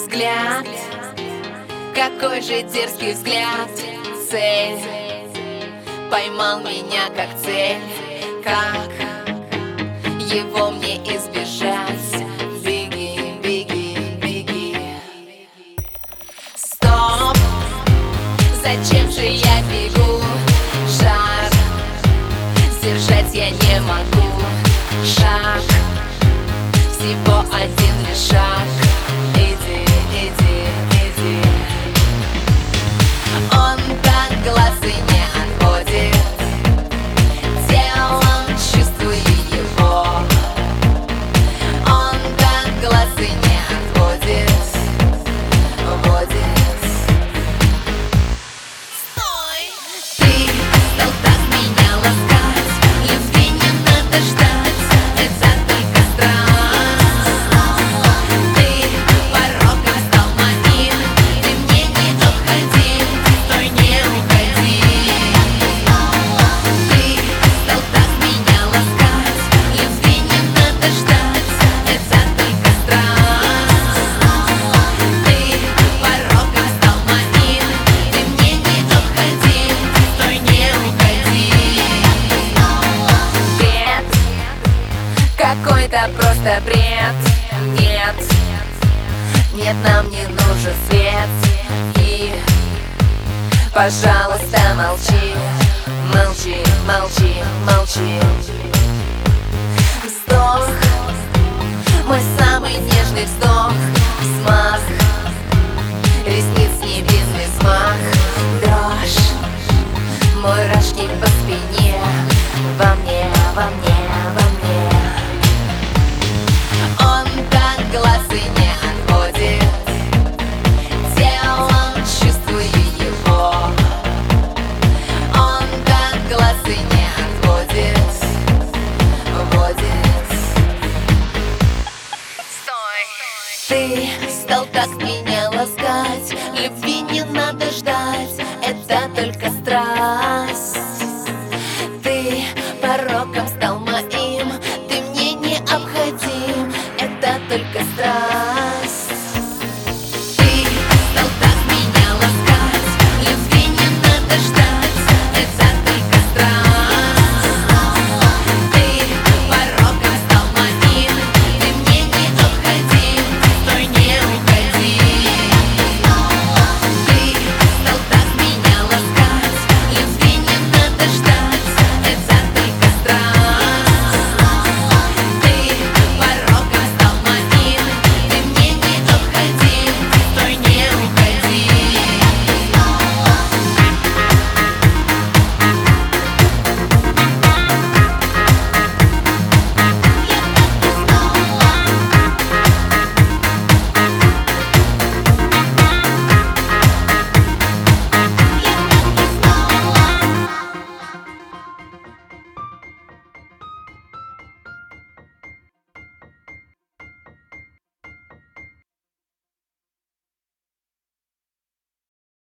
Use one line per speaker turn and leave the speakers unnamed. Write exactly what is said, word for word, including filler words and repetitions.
взгляд, какой же дерзкий взгляд. Цель поймал меня как цель, как его мне избежать? Беги, беги, беги. Стоп, зачем же я бегу? Жар, сдержать я не могу. Шаг, всего один лишь шаг. Иди, иди, иди. Он так глаз и не отводит, телом чувствую его. Он так глаз и не отводит, водит. Стой! Ты стал так меня ласкать, любви не надо ждать, это только страсть. Ты пороком стал моим, ты мне не обходим, стой, не уходи. Ты стал так меня ласкать, любви не надо ждать, это только страсть. Ты пороком стал моим, ты мне не обходим, стой, не уходи. Бред, какой-то просто бред. Нет, нет, нам не нужен свет. И, пожалуйста, молчи, молчи, молчи, молчи. Вздох, мой самый нежный вздох. Взмах ресниц, невинный взмах. Дрожь, мой рожки по спине. Во мне, во мне, во мне. Он так глаз и не отводит, телом чувствую его. Он так глаз и не отводит, водит. Стой! Ты стал так меня ласкать, любви не надо ждать, это только страсть. Ты пороком